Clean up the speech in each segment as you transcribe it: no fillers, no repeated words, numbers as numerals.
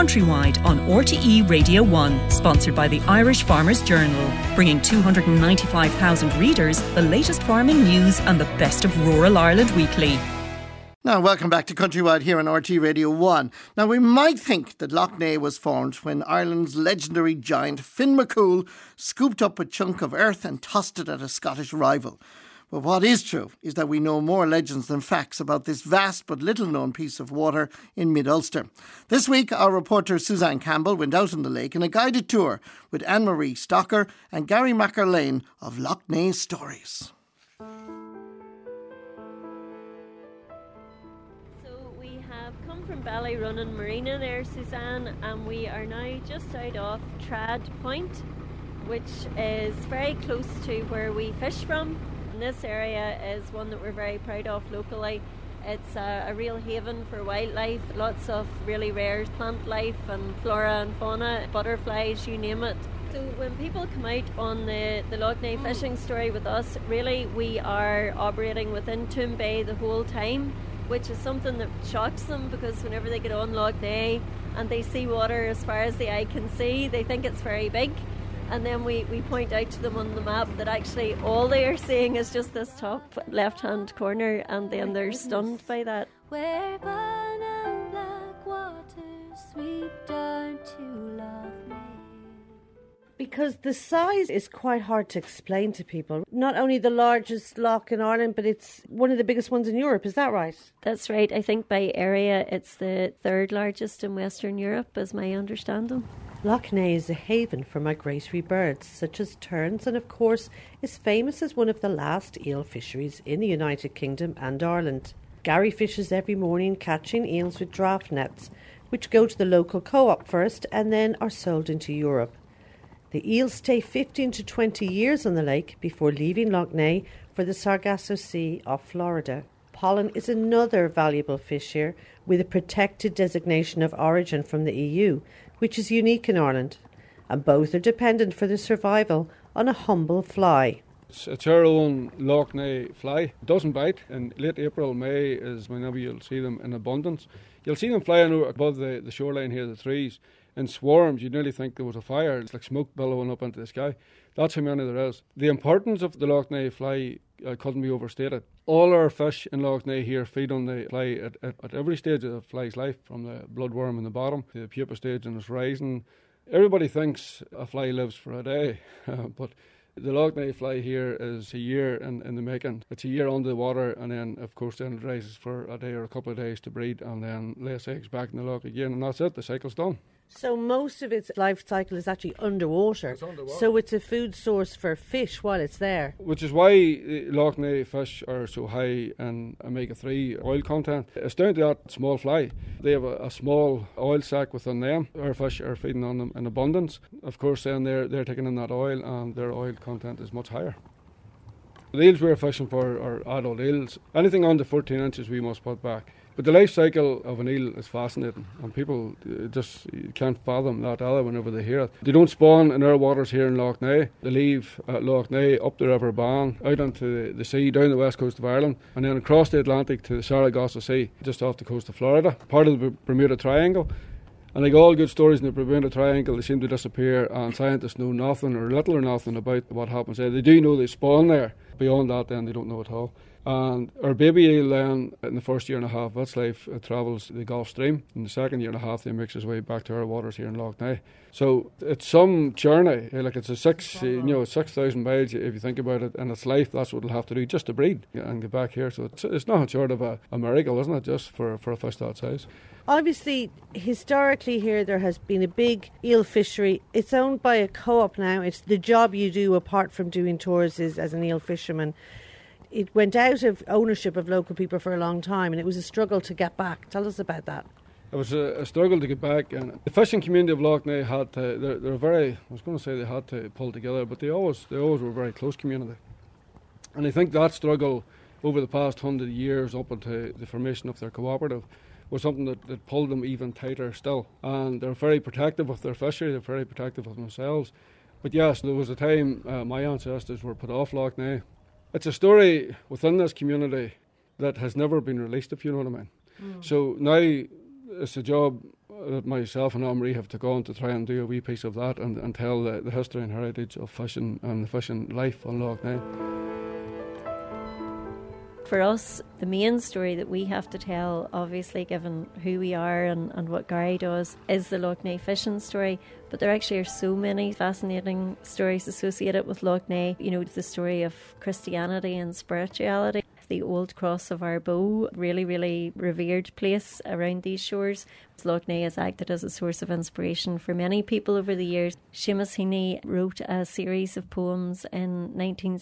Countrywide on RTE Radio 1, sponsored by the Irish Farmers Journal, bringing 295,000 readers the latest farming news and the best of rural Ireland weekly. Now, welcome back to Countrywide here on RTE Radio 1. Now, we might think that Lough Neagh was formed when Ireland's legendary giant Finn McCool scooped up a chunk of earth and tossed it at a Scottish rival. But what is true is that we know more legends than facts about this vast but little-known piece of water in mid-Ulster. This week, our reporter Suzanne Campbell went out on the lake in a guided tour with Anne-Marie Stocker and Gary McErlane of Lough Neagh Stories. From Ballyrunning Marina there, Suzanne, and we are now just out off Trad Point, which is very close to where we fish from. And this area is one that we're very proud of locally. It's a real haven for wildlife, lots of really rare plant life and flora and fauna, butterflies, you name it. So when people come out on the Lough Neagh fishing story with us, really we are operating within Toome Bay the whole time, which is something that shocks them, because whenever they get on Lough Neagh and they see water as far as the eye can see, they think it's very big. And then we point out to them on the map that actually all they are seeing is just this top left-hand corner, and then they're stunned by that. Where burn and black waters sweep down to Lough Neagh. Because the size is quite hard to explain to people. Not only the largest loch in Ireland, but it's one of the biggest ones in Europe. Is that right? That's right. I think by area it's the third largest in Western Europe, is my understanding. Lough Neagh is a haven for migratory birds such as terns, and of course is famous as one of the last eel fisheries in the United Kingdom and Ireland. Gary fishes every morning catching eels with draft nets, which go to the local co-op first and then are sold into Europe. The eels stay 15 to 20 years on the lake before leaving Lough Neagh for the Sargasso Sea off Florida. Pollen is another valuable fish here, with a protected designation of origin from the EU, which is unique in Ireland, and both are dependent for their survival on a humble fly. It's our own Lough Neagh fly. It doesn't bite. In late April, May is whenever you'll see them in abundance. You'll see them flying above the shoreline here, the trees, in swarms. You'd nearly think there was a fire. It's like smoke billowing up into the sky. That's how many there is. The importance of the Lough Neagh fly couldn't be overstated. All our fish in Lough Neagh here feed on the fly at every stage of the fly's life, from the bloodworm in the bottom to the pupa stage and its rising. Everybody thinks a fly lives for a day, but the Lough Neagh fly here is a year in the making. It's a year under the water, and then of course then it rises for a day or a couple of days to breed, and then lays eggs back in the loch again, and that's it. The cycle's done. So most of its life cycle is actually underwater. It's underwater. So it's a food source for fish while it's there. Which is why Lough Neagh fish are so high in omega-3 oil content. It's down to that small fly. They have a small oil sac within them. Our fish are feeding on them in abundance. Of course then they're taking in that oil, and their oil content is much higher. The eels we're fishing for are adult eels. Anything under 14 inches we must put back. But the life cycle of an eel is fascinating, and people just can't fathom that either whenever they hear it. They don't spawn in our waters here in Lough Neagh. They leave Lough Neagh up the River Bann, out onto the sea, down the west coast of Ireland, and then across the Atlantic to the Sargasso Sea, just off the coast of Florida, part of the Bermuda Triangle. And like all good stories in the Bermuda Triangle, they seem to disappear, and scientists know nothing or little or nothing about what happens there. They do know they spawn there. Beyond that, then, they don't know at all. And our baby eel then, in the first year and a half of its life, it travels the Gulf Stream. In the second year and a half, they makes its way back to our waters here in Lough Neagh. So it's some journey. Like it's 6,000 miles if you think about it. In its life, that's what it'll have to do just to breed and get back here. So it's nothing short of a miracle, isn't it, just for a fish that size. Obviously, historically here there has been a big eel fishery. It's owned by a co-op now. It's the job you do apart from doing tours is as an eel fisherman. It went out of ownership of local people for a long time, and it was a struggle to get back. Tell us about that. It was a struggle to get back, and the fishing community of Lough Neagh had to. They're very. I was going to say they had to pull together, but they always were a very close community. And I think that struggle over the past 100 years, up until the formation of their cooperative, was something that pulled them even tighter still. And they're very protective of their fishery. They're very protective of themselves. But yes, there was a time my ancestors were put off Lough Neagh. It's a story within this community that has never been released, if you know what I mean. So now it's a job that myself and Anne-Marie have to go on to try and do a wee piece of that and tell the history and heritage of fishing and the fishing life on Lough Neagh. For us, the main story that we have to tell, obviously given who we are and what Gary does, is the Lough Neagh fishing story. But there actually are so many fascinating stories associated with Lough Neagh. You know, the story of Christianity and spirituality. The old Cross of Arboe, really, really revered place around these shores. Lough Neagh has acted as a source of inspiration for many people over the years. Seamus Heaney wrote a series of poems in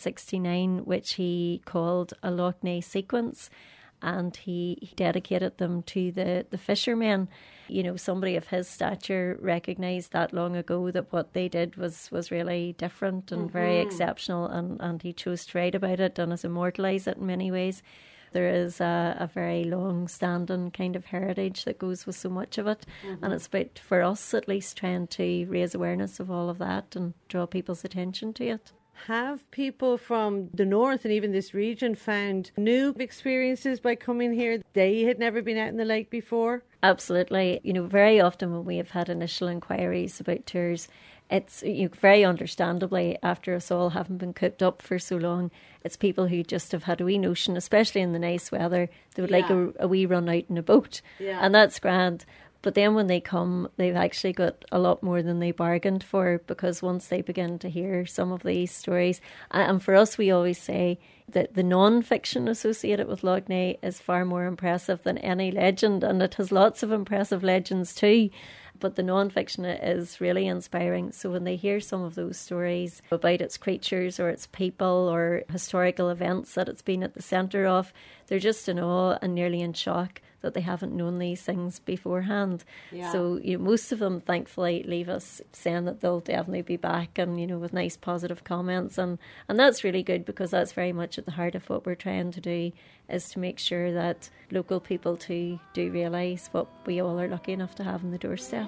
1969 which he called a Lough Neagh sequence, and he dedicated them to the fishermen. You know, somebody of his stature recognised that long ago that what they did was really different and very exceptional, and he chose to write about it and has immortalised it in many ways. There is a very long-standing kind of heritage that goes with so much of it, and it's about, for us at least, trying to raise awareness of all of that and draw people's attention to it. Have people from the north and even this region found new experiences by coming here? They had never been out in the lake before? Absolutely. You know, very often when we have had initial inquiries about tours, it's, you know, very understandably, after us all having been cooped up for so long, it's people who just have had a wee notion, especially in the nice weather, they would like a wee run out in a boat. And that's grand. But then when they come, they've actually got a lot more than they bargained for, because once they begin to hear some of these stories, and for us, we always say that the non-fiction associated with Lough Neagh is far more impressive than any legend, and it has lots of impressive legends too. But the non-fiction is really inspiring. So when they hear some of those stories about its creatures or its people or historical events that it's been at the centre of, they're just in awe and nearly in shock that they haven't known these things beforehand. So most of them, thankfully, leave us saying that they'll definitely be back, and with nice positive comments, and that's really good, because that's very much at the heart of what we're trying to do, is to make sure that local people too do realise what we all are lucky enough to have on the doorstep.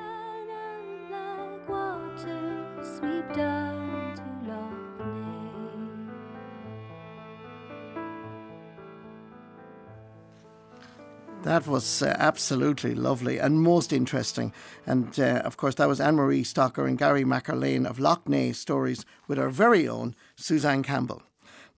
That was absolutely lovely and most interesting. And of course, that was Anne-Marie Stocker and Gary McErlane of Lough Neagh Stories with our very own Suzanne Campbell.